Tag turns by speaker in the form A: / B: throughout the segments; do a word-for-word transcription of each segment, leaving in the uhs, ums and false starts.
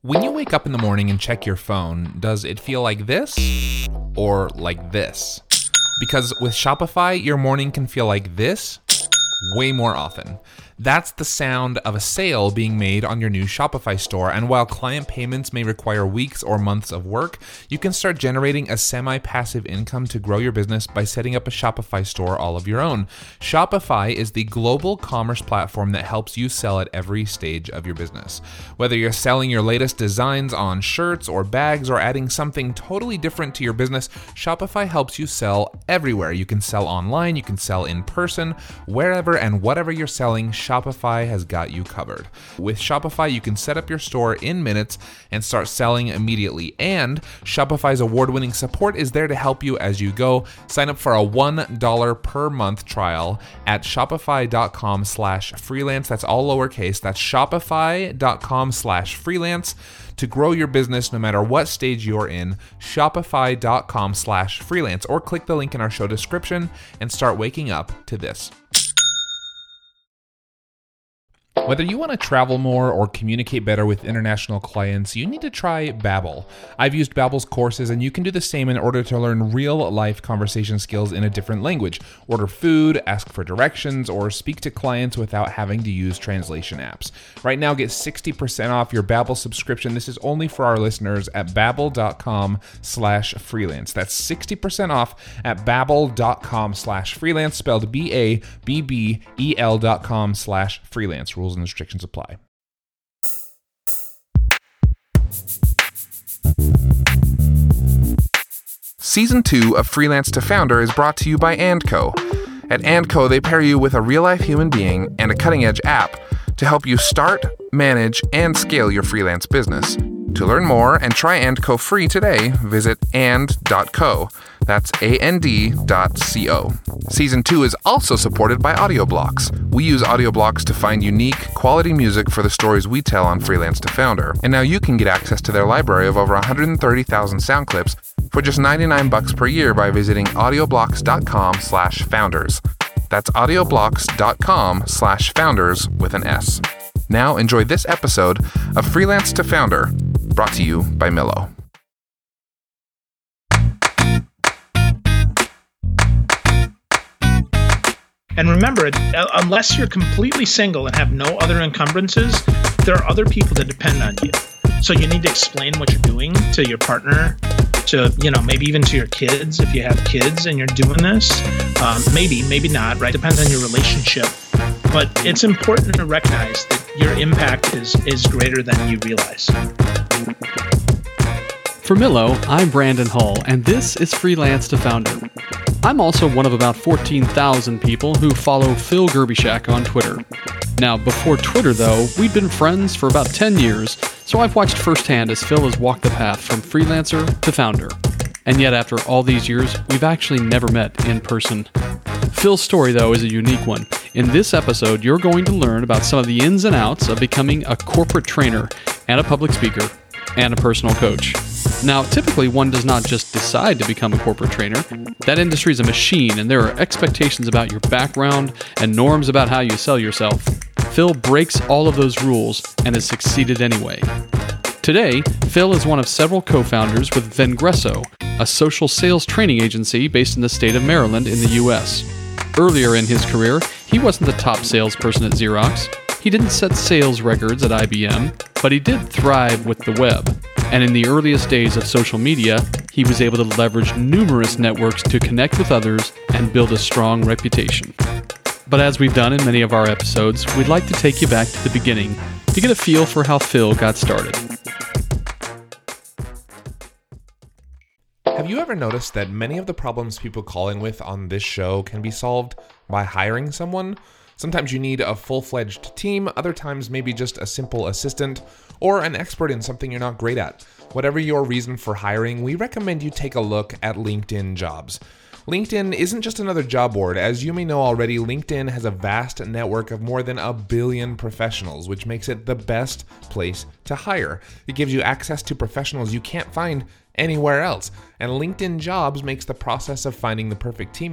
A: When you wake up in the morning and check your phone, does it feel like this or like this? Because with Shopify, your morning can feel like this way more often. That's the sound of a sale being made on your new Shopify store, and while client payments may require weeks or months of work, you can start generating a semi-passive income to grow your business by setting up a Shopify store all of your own. Shopify is the global commerce platform that helps you sell at every stage of your business. Whether you're selling your latest designs on shirts or bags or adding something totally different to your business, Shopify helps you sell everywhere. You can sell online, you can sell in person, wherever and whatever you're selling, Shopify has got you covered. With Shopify, you can set up your store in minutes and start selling immediately. And Shopify's award-winning support is there to help you as you go. Sign up for a one dollar per month trial at shopify.com slash freelance. That's all lowercase. That's shopify.com slash freelance to grow your business no matter what stage you're in. Shopify.com slash freelance, or click the link in our show description and start waking up to this. Whether you want to travel more or communicate better with international clients, you need to try Babbel. I've used Babbel's courses, and you can do the same in order to learn real-life conversation skills in a different language. Order food, ask for directions, or speak to clients without having to use translation apps. Right now, get sixty percent off your Babbel subscription. This is only for our listeners at babbel.com slash freelance. That's sixty percent off at babbel.com slash freelance, spelled B A B B E L dot com slash freelance. Rules and restrictions apply. Season two of Freelance to Founder is brought to you by And Co. At And Co, they pair you with a real-life human being and a cutting-edge app to help you start, manage, and scale your freelance business. To learn more and try And Co free today, visit and dot co. That's A N D dot C O. Season two is also supported by Audioblocks. We use Audioblocks to find unique, quality music for the stories we tell on Freelance to Founder. And now you can get access to their library of over one hundred thirty thousand sound clips for just ninety-nine bucks per year by visiting audioblocks.com slash founders. That's audioblocks.com slash founders with an S. Now enjoy this episode of Freelance to Founder, brought to you by Millo.
B: And remember, unless you're completely single and have no other encumbrances, there are other people that depend on you. So you need to explain what you're doing to your partner, to, you know, maybe even to your kids if you have kids and you're doing this. Um, maybe, maybe not, right? Depends on your relationship. But it's important to recognize that your impact is, is greater than you realize.
C: For Millo, I'm Brandon Hull, and this is Freelance to Founder. I'm also one of about fourteen thousand people who follow Phil Gerbyshak on Twitter. Now, before Twitter, though, we'd been friends for about ten years, so I've watched firsthand as Phil has walked the path from freelancer to founder. And yet, after all these years, we've actually never met in person. Phil's story, though, is a unique one. In this episode, you're going to learn about some of the ins and outs of becoming a corporate trainer and a public speaker and a personal coach. Now, typically, one does not just decide to become a corporate trainer. That industry is a machine, and there are expectations about your background and norms about how you sell yourself. Phil breaks all of those rules and has succeeded anyway. Today, Phil is one of several co-founders with Vengresso, a social sales training agency based in the state of Maryland in the U S. Earlier in his career, he wasn't the top salesperson at Xerox. He didn't set sales records at I B M, but he did thrive with the web. And in the earliest days of social media, he was able to leverage numerous networks to connect with others and build a strong reputation. But as we've done in many of our episodes, we'd like to take you back to the beginning to get a feel for how Phil got started.
A: Have you ever noticed that many of the problems people call in with on this show can be solved by hiring someone? Sometimes you need a full-fledged team, other times maybe just a simple assistant, or an expert in something you're not great at. Whatever your reason for hiring, we recommend you take a look at LinkedIn Jobs. LinkedIn isn't just another job board. As you may know already, LinkedIn has a vast network of more than a billion professionals, which makes it the best place to hire. It gives you access to professionals you can't find anywhere else. And LinkedIn Jobs makes the process of finding the perfect teammate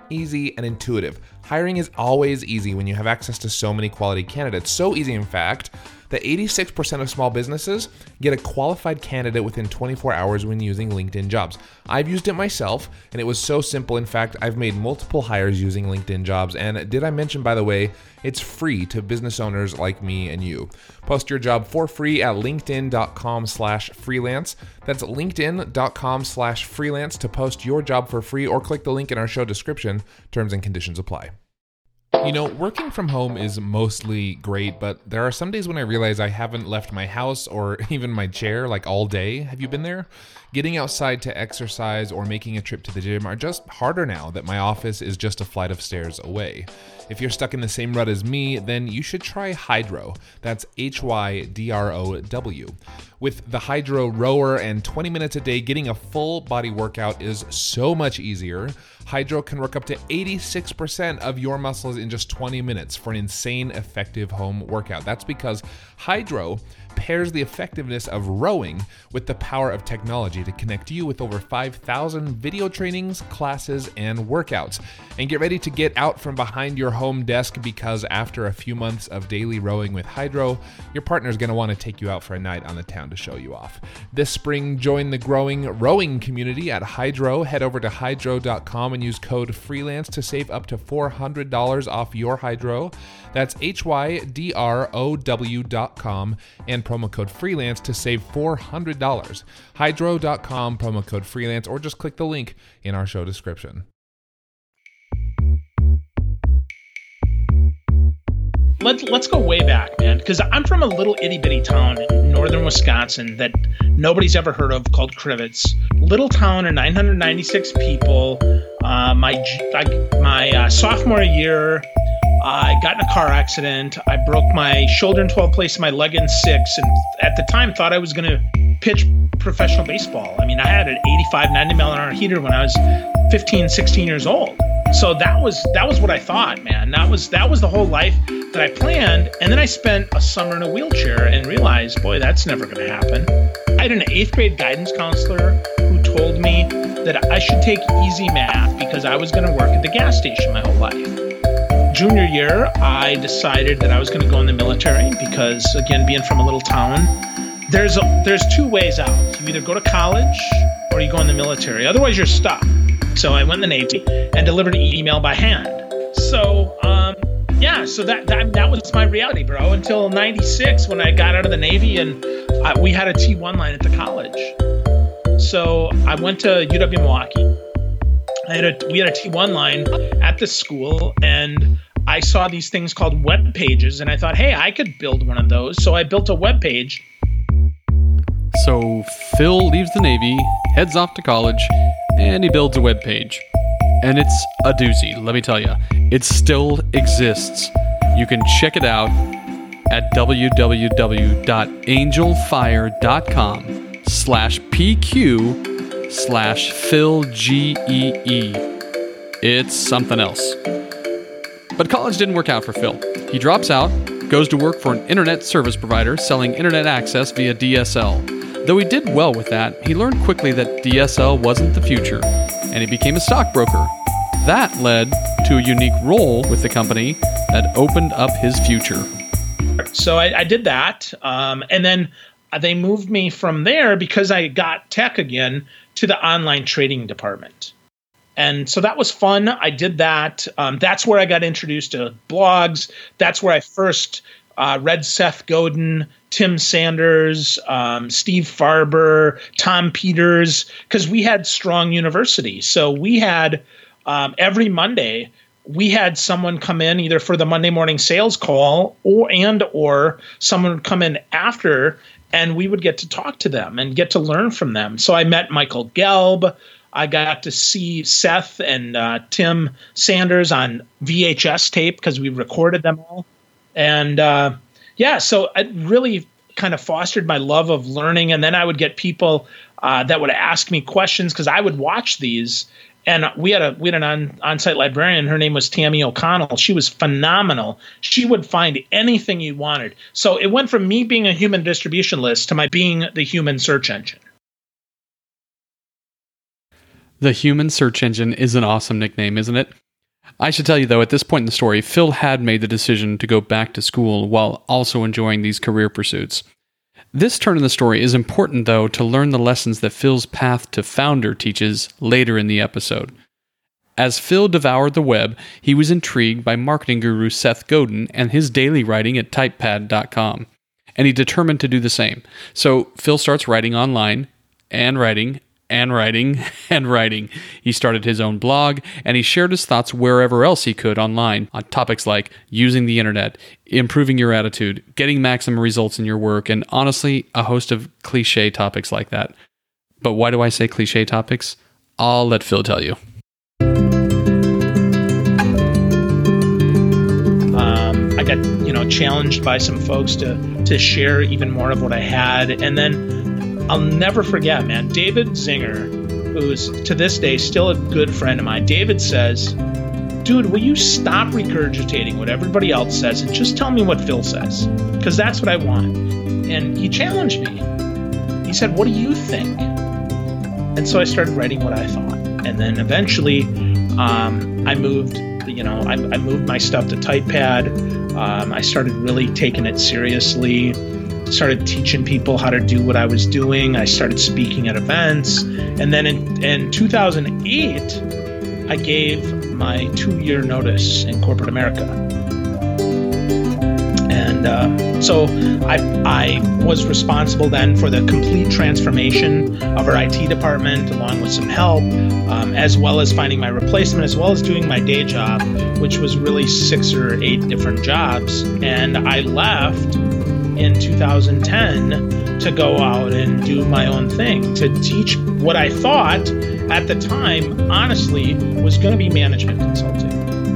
A: easy, and intuitive. Hiring is always easy when you have access to so many quality candidates. So easy, in fact, that eighty-six percent of small businesses get a qualified candidate within twenty-four hours when using LinkedIn Jobs. I've used it myself, and it was so simple. In fact, I've made multiple hires using LinkedIn Jobs. And did I mention, by the way, it's free to business owners like me and you. Post your job for free at linkedin.com slash freelance. That's linkedin.com slash freelance to post your job for free, or click the link in our show description. Terms and conditions apply. You know, working from home is mostly great, but there are some days when I realize I haven't left my house or even my chair like all day. Have you been there? Getting outside to exercise or making a trip to the gym are just harder now that my office is just a flight of stairs away. If you're stuck in the same rut as me, then you should try Hydrow. That's H Y D R O W. With the Hydrow rower and twenty minutes a day, getting a full body workout is so much easier. Hydrow can work up to eighty-six percent of your muscles in just twenty minutes for an insane effective home workout. That's because Hydrow pairs the effectiveness of rowing with the power of technology to connect you with over five thousand video trainings, classes, and workouts. And get ready to get out from behind your home desk, because after a few months of daily rowing with Hydrow, your partner's going to want to take you out for a night on the town to show you off. This spring, join the growing rowing community at Hydrow. Head over to hydrow dot com and use code FREELANCE to save up to four hundred dollars off your Hydrow. That's H Y D R O W dot com and promo code FREELANCE to save four hundred dollars. hydrow dot com, promo code FREELANCE, or just click the link in our show description.
B: Let's let's go way back, man, because I'm from a little itty bitty town in northern Wisconsin that nobody's ever heard of called Crivets. Little town of nine hundred ninety-six people. Uh, my my uh, sophomore year, I got in a car accident. I broke my shoulder in twelve places, my leg in six, and at the time thought I was going to pitch professional baseball. I mean, I had an eighty-five, ninety mile an hour heater when I was fifteen, sixteen years old. So that was that was what I thought, man. That was that was the whole life that I planned. And then I spent a summer in a wheelchair and realized, boy, that's never going to happen. I had an eighth grade guidance counselor who told me that I should take easy math because I was going to work at the gas station my whole life. Junior year, I decided that I was going to go in the military because, again, being from a little town, there's a, there's two ways out. You either go to college or you go in the military. Otherwise, you're stuck. So I went in the Navy and delivered an email by hand. So, um, yeah, so that, that that was my reality, bro, until ninety-six when I got out of the Navy and I, we had a T one line at the college. So I went to U W Milwaukee. I had a, we had a T one line at the school, and I saw these things called web pages, and I thought, hey, I could build one of those. So I built a web page.
C: So Phil leaves the Navy, heads off to college, and he builds a web page. And it's a doozy, let me tell you. It still exists. You can check it out at www.angelfire.com slash PQ slash Phil G E E. It's something else. But college didn't work out for Phil. He drops out, goes to work for an internet service provider selling internet access via D S L. Though he did well with that, he learned quickly that D S L wasn't the future, and he became a stockbroker. That led to a unique role with the company that opened up his future.
B: So I, I did that, um, and then they moved me from there because I got tech again to the online trading department. And so that was fun. I did that. Um, that's where I got introduced to blogs. That's where I first uh, read Seth Godin, Tim Sanders, um, Steve Farber, Tom Peters, because we had strong university. So we had um, every Monday, we had someone come in either for the Monday morning sales call or and or someone would come in after, and we would get to talk to them and get to learn from them. So I met Michael Gelb. I got to see Seth and uh, Tim Sanders on V H S tape because we recorded them all. And uh, yeah, so it really kind of fostered my love of learning. And then I would get people uh, that would ask me questions because I would watch these. And we had a we had an on, on-site librarian. Her name was Tammy O'Connell. She was phenomenal. She would find anything you wanted. So it went from me being a human distribution list to my being the human search engine.
C: The human search engine is an awesome nickname, isn't it? I should tell you, though, at this point in the story, Phil had made the decision to go back to school while also enjoying these career pursuits. This turn in the story is important, though, to learn the lessons that Phil's path to founder teaches later in the episode. As Phil devoured the web, he was intrigued by marketing guru Seth Godin and his daily writing at typepad dot com, and he determined to do the same. So Phil starts writing online, and writing, and writing, and writing. He started his own blog, and he shared his thoughts wherever else he could online on topics like using the internet, improving your attitude, getting maximum results in your work, and honestly, a host of cliche topics like that. But why do I say cliche topics? I'll let Phil tell you.
B: Um, I got, you know, challenged by some folks to to share even more of what I had, and then I'll never forget, man, David Zinger, who's to this day still a good friend of mine. David says, dude, will you stop regurgitating what everybody else says and just tell me what Phil says? Because that's what I want. And he challenged me. He said, what do you think? And so I started writing what I thought. And then eventually um, I moved, you know, I, I moved my stuff to TypePad. Um, I started really taking it seriously. Started teaching people how to do what I was doing. I started speaking at events. And then in, in two thousand eight, I gave my two-year notice in corporate America. And uh, so I, I was responsible then for the complete transformation of our I T department, along with some help, um, as well as finding my replacement, as well as doing my day job, which was really six or eight different jobs. And I left in two thousand ten to go out and do my own thing, to teach what I thought at the time, honestly, was going to be management consulting.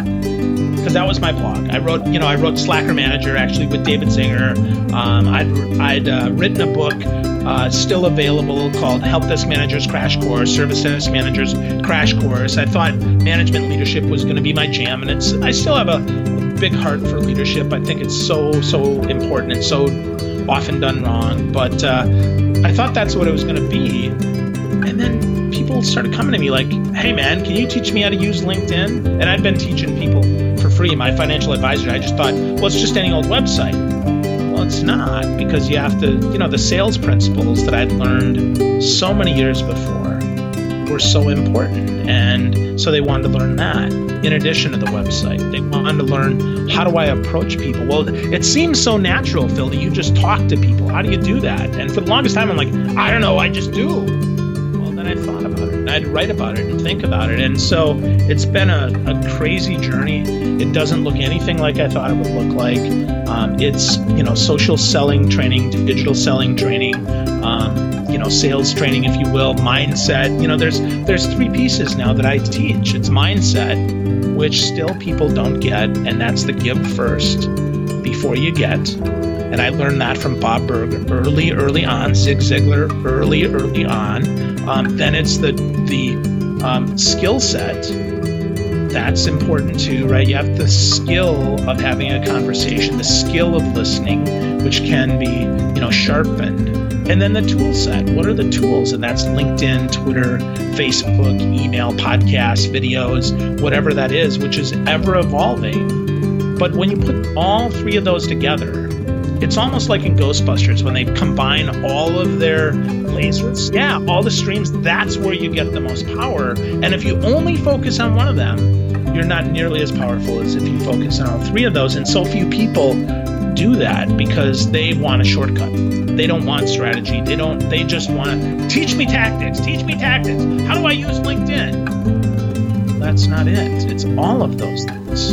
B: Because that was my blog. I wrote, you know, I wrote Slacker Manager actually with David Zinger. Um, I'd I'd uh, written a book uh, still available called Help Desk Managers Crash Course, Service Desk Managers Crash Course. I thought management leadership was going to be my jam, and it's I still have a big heart for leadership. I think it's so, so important and so often done wrong. But uh, I thought that's what it was going to be. And then people started coming to me like, hey, man, can you teach me how to use LinkedIn? And I'd been teaching people for free. My financial advisor, I just thought, well, it's just any old website. Well, it's not, because you have to, you know, the sales principles that I'd learned so many years before were so important. And so they wanted to learn that in addition to the website. They wanted to learn, how do I approach people? Well, it seems so natural, Phil, that you just talk to people. How do you do that? And for the longest time, I'm like, I don't know, I just do. Well, then I thought about it, and I'd write about it and think about it. And so it's been a, a crazy journey. It doesn't look anything like I thought it would look like. Um, it's, you know, social selling training, digital selling training, um, you know, sales training, if you will, mindset. You know, there's there's three pieces now that I teach. It's mindset, which still people don't get, and that's the give first before you get. And I learned that from Bob Burg early, early on, Zig Ziglar early, early on. Um, then it's the the um, skill set. That's important too, right? You have the skill of having a conversation, the skill of listening, which can be, you know, sharpened. And then the tool set. What are the tools? And that's LinkedIn, Twitter, Facebook, email, podcasts, videos, whatever that is, which is ever evolving. But when you put all three of those together, it's almost like in Ghostbusters when they combine all of their lasers. Yeah, all the streams, that's where you get the most power. And if you only focus on one of them, you're not nearly as powerful as if you focus on all three of those. And so few people do that because they want a shortcut. They don't want strategy. They don't, they just want to teach me tactics, teach me tactics. How do I use LinkedIn? That's not it. It's all of those things.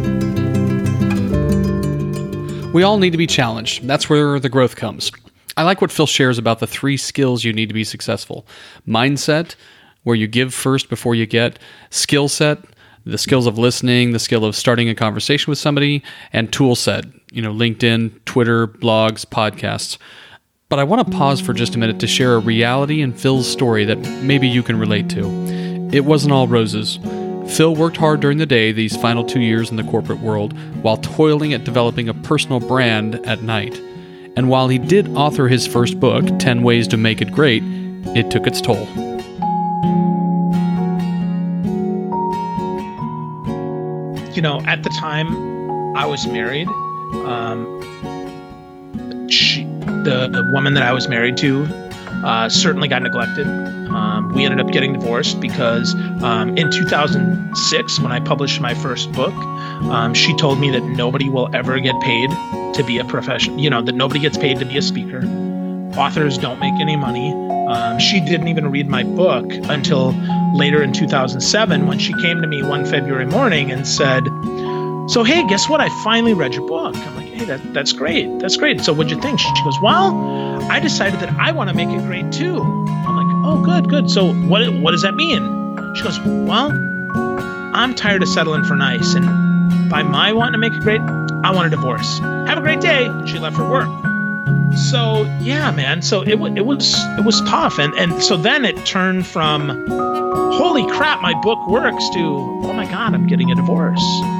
C: We all need to be challenged. That's where the growth comes. I like what Phil shares about the three skills you need to be successful. Mindset, where you give first before you get. Skill set, the skills of listening, the skill of starting a conversation with somebody. And tool set, you know, LinkedIn, Twitter, blogs, podcasts. But I want to pause for just a minute to share a reality in Phil's story that maybe you can relate to. It wasn't all roses. Phil worked hard during the day these final two years in the corporate world while toiling at developing a personal brand at night. And while he did author his first book, ten ways to Make It Great, it took its toll.
B: you know, at the time I was married, um, she, the, the woman that I was married to uh, certainly got neglected. Um, we ended up getting divorced because um, in two thousand six, when I published my first book, um, she told me that nobody will ever get paid to be a professional, you know, that nobody gets paid to be a speaker. Authors don't make any money. Um, she didn't even read my book until later in two thousand seven when she came to me one February morning and said, so, hey, guess what? I finally read your book. I'm like, hey, that, that's great. That's great. So what'd you think? She goes, well, I decided that I want to make it great too. I'm like, oh, good, good. So what, what does that mean? She goes, well, I'm tired of settling for nice. And by my wanting to make it great, I want a divorce. Have a great day. And she left for work. So yeah, man. So it w- it was it was tough, and and so then it turned from holy crap, my book works to oh my god, I'm getting a divorce.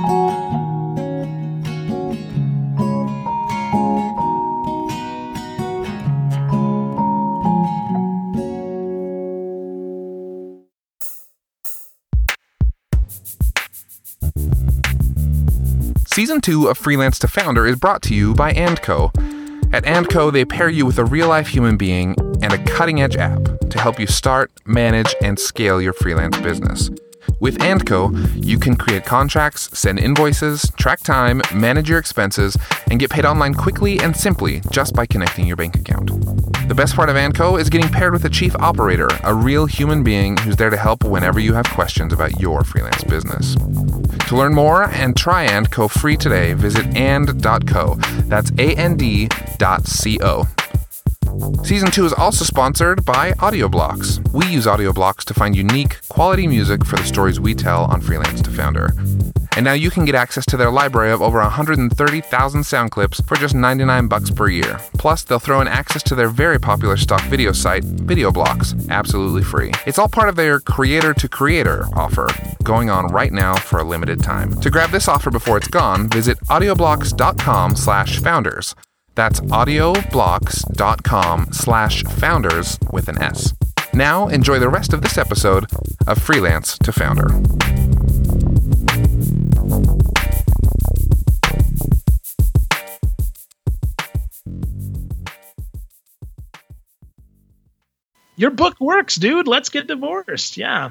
A: Season two of Freelance to Founder is brought to you by And Co. At And Co, they pair you with a real-life human being and a cutting-edge app to help you start, manage, and scale your freelance business. With And Co, you can create contracts, send invoices, track time, manage your expenses, and get paid online quickly and simply just by connecting your bank account. The best part of And Co is getting paired with a chief operator, a real human being who's there to help whenever you have questions about your freelance business. To learn more and try And Co free today, visit and dot co. That's A N D dot C O. Season two is also sponsored by AudioBlocks. We use AudioBlocks to find unique, quality music for the stories we tell on Freelance to Founder. And now you can get access to their library of over one hundred thirty thousand sound clips for just ninety-nine bucks per year. Plus, they'll throw in access to their very popular stock video site, VideoBlocks, absolutely free. It's all part of their Creator to Creator offer, going on right now for a limited time. To grab this offer before it's gone, visit audioblocks.com slash founders. That's audioblocks.com slash founders with an S. Now, enjoy the rest of this episode of Freelance to Founder.
B: Your book works, dude. Let's get divorced. Yeah.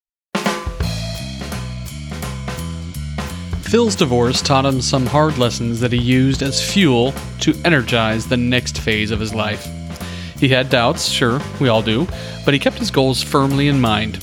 C: Phil's divorce taught him some hard lessons that he used as fuel to energize the next phase of his life. He had doubts, sure, we all do, but he kept his goals firmly in mind.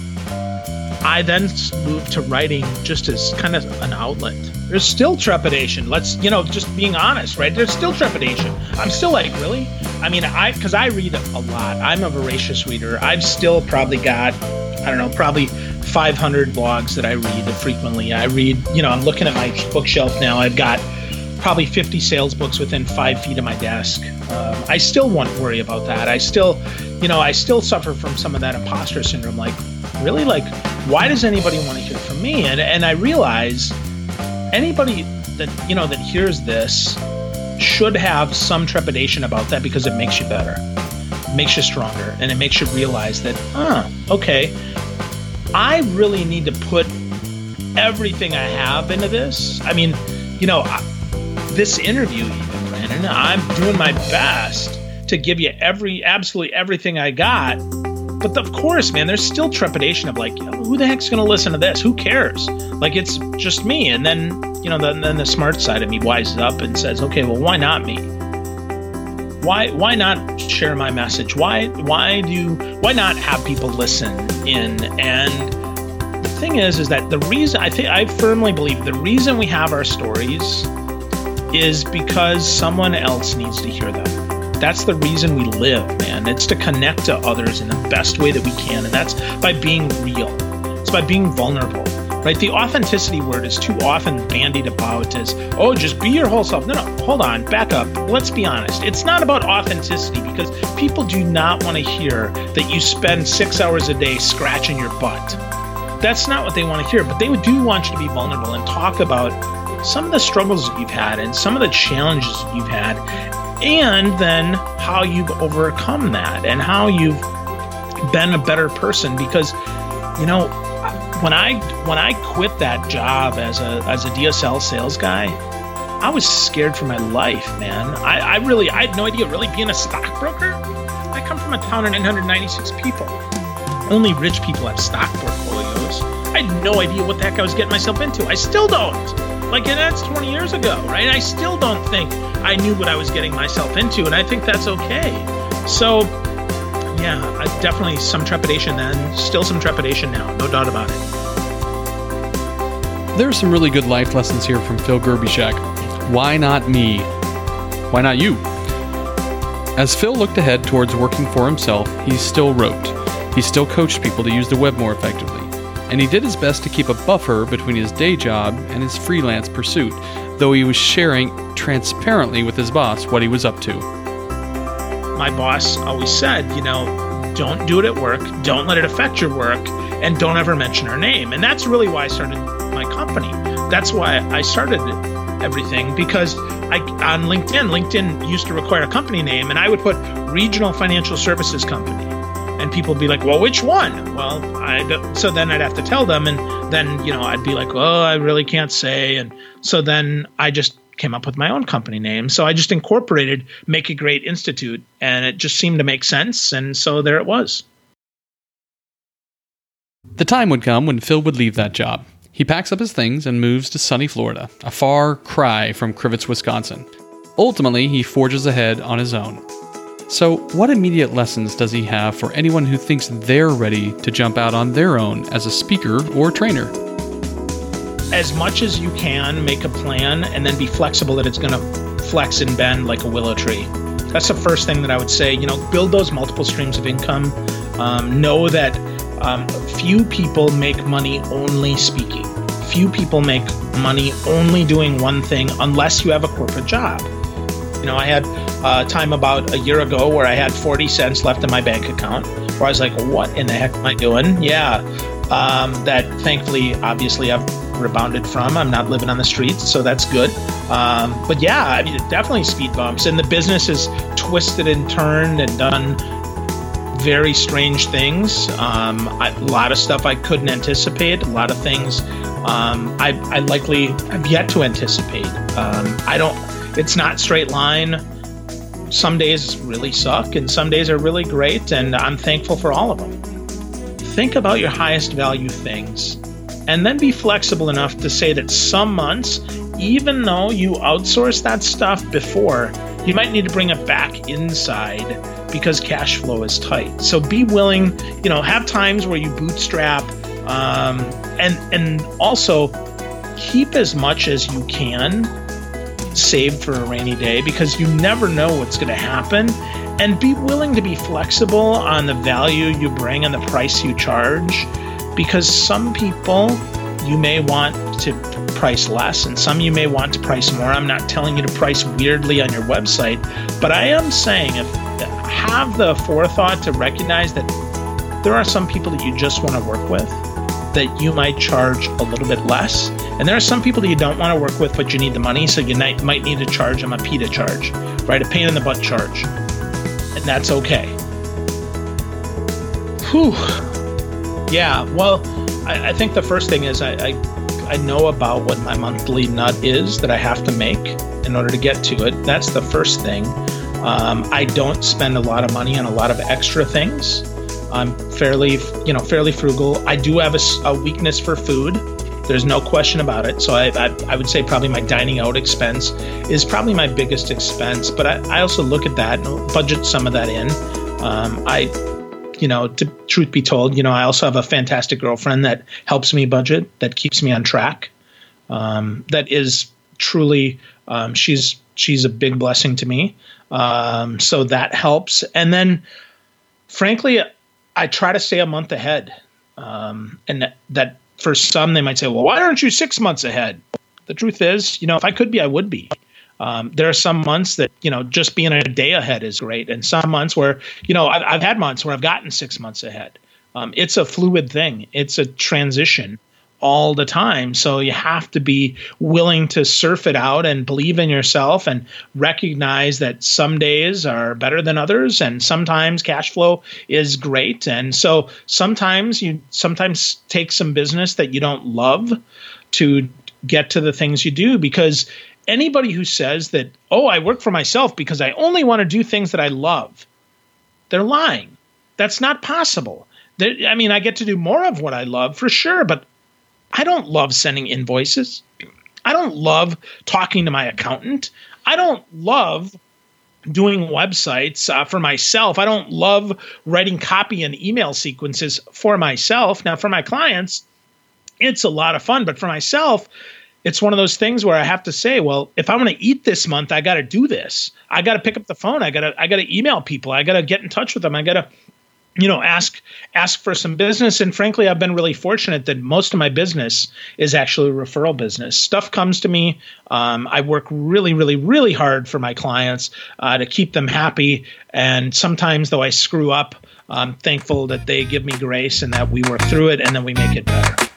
B: I then moved to writing just as kind of an outlet. There's still trepidation. Let's, you know, just being honest, right? There's still trepidation. I'm still like, really? I mean, I, because I read a lot. I'm a voracious reader. I've still probably got, I don't know, probably five hundred blogs that I read frequently. I read, you know, I'm looking at my bookshelf now. I've got probably fifty sales books within five feet of my desk. Um, I still won't worry about that. I still, you know, I still suffer from some of that imposter syndrome. Like, really? Like, why does anybody want to hear from me? And and I realize anybody that, you know, that hears this should have some trepidation about that because it makes you better. It makes you stronger. And it makes you realize that, huh, okay, I really need to put everything I have into this. I mean, you know, this interview even, Brandon, I'm doing my best to give you every, absolutely everything I got. But of course, man, there's still trepidation of like, who the heck's going to listen to this? Who cares? Like, it's just me. And then, you know, then, then the smart side of me wises up and says, okay, well, why not me? Why why not share my message? Why why do why not have people listen in? And the thing is, is that the reason I think I firmly believe the reason we have our stories is because someone else needs to hear them. That's the reason we live, man. It's to connect to others in the best way that we can, and that's by being real. It's by being vulnerable. Right? The authenticity word is too often bandied about as, oh, just be your whole self. No, no, hold on, back up. Let's be honest. It's not about authenticity because people do not want to hear that you spend six hours a day scratching your butt. That's not what they want to hear, but they do want you to be vulnerable and talk about some of the struggles that you've had and some of the challenges that you've had, and then how you've overcome that and how you've been a better person because, you know, when I when I quit that job as a as a D S L sales guy, I was scared for my life, man. I, I really I had no idea. Really, being a stockbroker, I come from a town of nine hundred ninety-six people. Only rich people have stock portfolios. I had no idea what the heck I was getting myself into. I still don't. Like, and that's twenty years ago, right? I still don't think I knew what I was getting myself into, and I think that's okay. So, yeah, I, definitely some trepidation then, still some trepidation now, no doubt about it.
C: There are some really good life lessons here from Phil Gerbyshak. Why not me? Why not you? As Phil looked ahead towards working for himself, he still wrote. He still coached people to use the web more effectively. And he did his best to keep a buffer between his day job and his freelance pursuit, though he was sharing transparently with his boss what he was up to.
B: My boss always said, you know, don't do it at work, don't let it affect your work, and don't ever mention her name. And that's really why I started my company. That's why I started everything, because I, on LinkedIn, LinkedIn used to require a company name, and I would put Regional Financial Services Company. And people would be like, well, which one? Well, I don't. So then I'd have to tell them, and then, you know, I'd be like, oh, I really can't say. And so then I just came up with my own company name. So I just incorporated Make It Great Institute, and it just seemed to make sense. And so there it was.
C: The time would come when Phil would leave that job. He packs up his things and moves to sunny Florida, a far cry from Crivitz, Wisconsin. Ultimately, he forges ahead on his own. So, what immediate lessons does he have for anyone who thinks they're ready to jump out on their own as a speaker or trainer?
B: As much as you can, make a plan and then be flexible that it's going to flex and bend like a willow tree. That's the first thing that I would say. You know, build those multiple streams of income. Um, know that um, few people make money only speaking. Few people make money only doing one thing unless you have a corporate job. You know, I had a time about a year ago where I had forty cents left in my bank account, where I was like, what in the heck am I doing? Yeah, um, that thankfully, obviously, I've rebounded from. I'm not living on the streets, so that's good. Um, but yeah, I mean, definitely speed bumps. And the business has twisted and turned and done very strange things. Um, I, a lot of stuff I couldn't anticipate. A lot of things um, I, I likely have yet to anticipate. Um, I don't. It's not straight line. Some days really suck and some days are really great, and I'm thankful for all of them. Think about your highest value things and then be flexible enough to say that some months, even though you outsourced that stuff before, you might need to bring it back inside because cash flow is tight. So be willing, you know, have times where you bootstrap, um, and and also keep as much as you can saved for a rainy day, because you never know what's going to happen. And be willing to be flexible on the value you bring and the price you charge, because some people you may want to price less and some you may want to price more. I'm not telling you to price weirdly on your website, but I am saying if have the forethought to recognize that there are some people that you just want to work with that you might charge a little bit less. And there are some people that you don't want to work with, but you need the money, so you might need to charge them a PITA charge, right? A pain in the butt charge. And that's okay. Whew. Yeah, well, I, I think the first thing is I, I I know about what my monthly nut is that I have to make in order to get to it. That's the first thing. Um, I don't spend a lot of money on a lot of extra things. I'm fairly, you know, fairly frugal. I do have a, a weakness for food. There's no question about it. So I, I, I would say probably my dining out expense is probably my biggest expense. But I, I also look at that and budget some of that in. Um, I, you know, to truth be told, you know, I also have a fantastic girlfriend that helps me budget, that keeps me on track. Um, that is truly, um, she's she's a big blessing to me. Um, so that helps. And then, frankly, I try to stay a month ahead. Um, and that, that for some, they might say, well, why aren't you six months ahead? The truth is, you know, if I could be, I would be. Um, there are some months that, you know, just being a day ahead is great. And some months where, you know, I've, I've had months where I've gotten six months ahead. Um, it's a fluid thing. It's a transition. all the time. So you have to be willing to surf it out and believe in yourself and recognize that some days are better than others, and sometimes cash flow is great. And so sometimes you sometimes take some business that you don't love to get to the things you do, because anybody who says that, oh, I work for myself because I only want to do things that I love, they're lying. That's not possible. There, I mean, I get to do more of what I love for sure, but I don't love sending invoices. I don't love talking to my accountant. I don't love doing websites uh, for myself. I don't love writing copy and email sequences for myself. Now, for my clients, it's a lot of fun, but for myself, it's one of those things where I have to say, well, if I want to eat this month, I got to do this. I got to pick up the phone. I got to I got to email people. I got to get in touch with them. I got to you know, ask ask for some business. And frankly, I've been really fortunate that most of my business is actually referral business. Stuff comes to me. Um, I work really, really, really hard for my clients uh, to keep them happy. And sometimes, though I screw up, I'm thankful that they give me grace and that we work through it and then we make it better.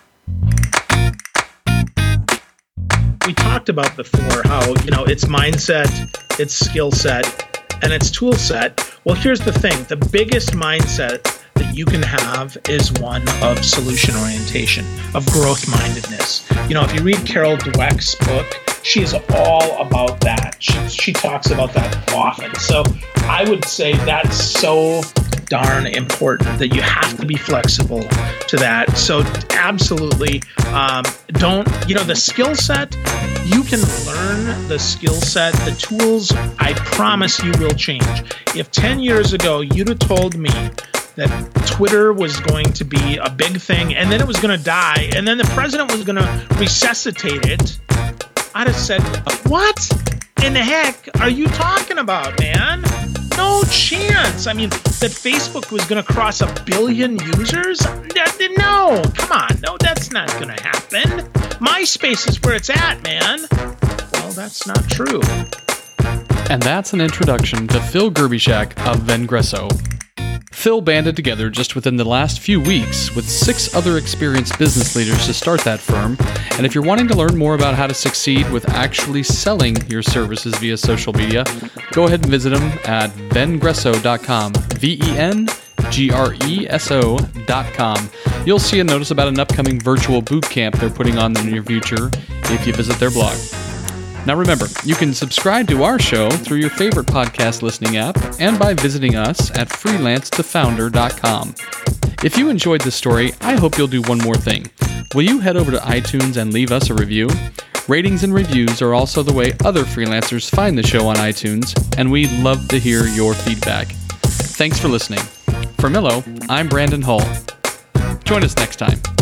B: We talked about before how, you know, it's mindset, it's skill set, and its tool set. Well, here's the thing. The biggest mindset that you can have is one of solution orientation, of growth mindedness. You know, if you read Carol Dweck's book, she is all about that. She, she talks about that often. So I would say that's so darn important that you have to be flexible to that. So absolutely um, don't, you know, the skill set, you can learn the skill set, the tools, I promise you will change. If ten years ago you'd have told me that Twitter was going to be a big thing and then it was going to die and then the president was going to resuscitate it, I'd have said, what in the heck are you talking about, man? No chance. I mean, that Facebook was going to cross a billion users? No, come on. No, that's not going to happen. MySpace is where it's at, man. Well, that's not true.
C: And that's an introduction to Phil Gerbyshak of Vengresso. Phil banded together just within the last few weeks with six other experienced business leaders to start that firm. And if you're wanting to learn more about how to succeed with actually selling your services via social media, go ahead and visit them at vengresso dot com. V E N G R E S O dot com. You'll see a notice about an upcoming virtual boot camp they're putting on in the near future if you visit their blog. Now remember, you can subscribe to our show through your favorite podcast listening app and by visiting us at freelance to founder dot com. If you enjoyed this story, I hope you'll do one more thing. Will you head over to iTunes and leave us a review? Ratings and reviews are also the way other freelancers find the show on iTunes, and we'd love to hear your feedback. Thanks for listening. For Millo, I'm Brandon Hull. Join us next time.